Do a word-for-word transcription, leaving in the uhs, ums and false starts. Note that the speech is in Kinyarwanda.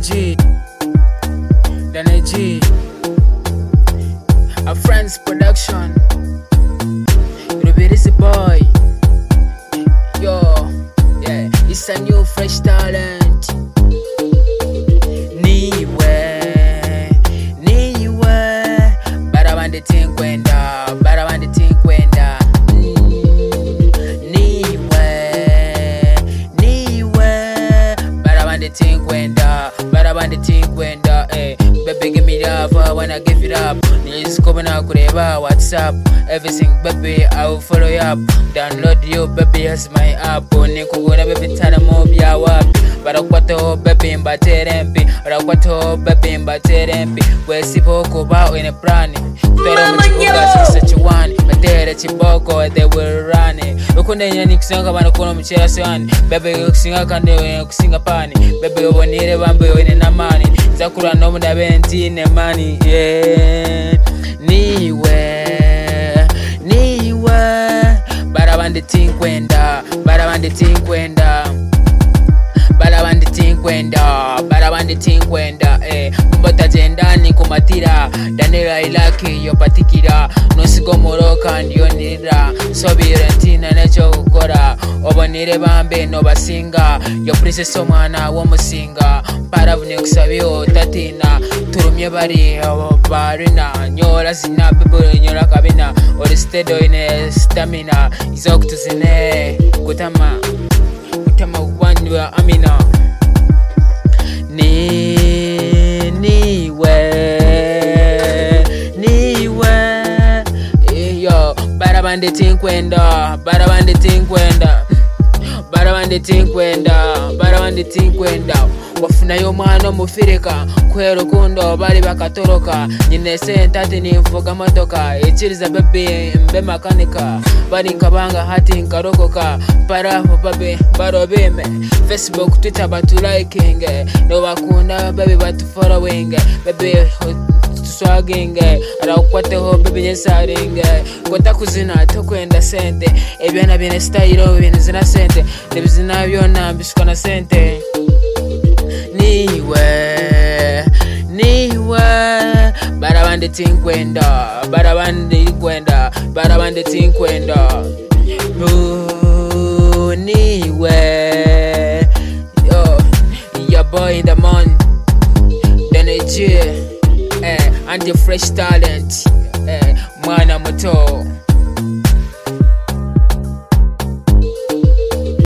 G, Danny G, a friends production. Rubirisi boy, yo, yeah, it's a new fresh talent. Niwe, niwe, barabandi tinkwenda, barabandi tinkwenda. Tinkwenda, barabandi tinkwenda, eh. Baby give me love, I wanna give it up. Nilizi kubona kureba WhatsApp, everything baby I will follow you up. Download you baby as my app. Nikugura baby tana mobya wapi. Barakwato baby mbaterempi, barakwato baby mbaterempi. Wesipo kuba in a plan. Toro muchibuga sisa chiwani, matere chiboko they will run it. Ukunde nyani kusinga bana kuno mchera swani. Baby kusinga kande kusinga pani. Baby ubonire bambe wene namani. Zakura no mudabenti ne mani, yeah. Niwe, niwe, barabandi tinkwenda, barabandi tinkwenda, barabandi tinkwenda, barabandi tinkwenda, eh. Mbota jendani kumatira, danira ilaki yopatikira, nosigo moroka ndiyo nira, sobire ntina necho kukora, obonire bambe no basinga, yo princess omwana wo musinga, paravune kusabyo tatina, turumye bari barina, nyola zina bibure nyola kabina, ori stedo ine stamina, izo kutuzine, kutama, kutama wanwa amina. Ni, niwe, niwe, yo, barabandi tinkwenda, barabandi tinkwenda, barabandi tinkwenda, barabandi tinkwenda. Wafuna yo mwana mufirika, kwe rukundo bari bakatoroka. Nyine senta ati nimvuga motoka, ichiriza baby mbe makanika. Bari nkabanga hati nkarokoka, paraho baby barobime. Facebook, Twitter batu liking, no bakunda baby batu following. Baby swagging, arawukwateho baby nyesaring. Kota kuzina tokwenda sente, ebyana bine style bine zina sente, nebizina byona bishwa na sente. Niwe, niwe, barabandi tinkwenda, barabandi tinkwenda, barabandi tinkwenda.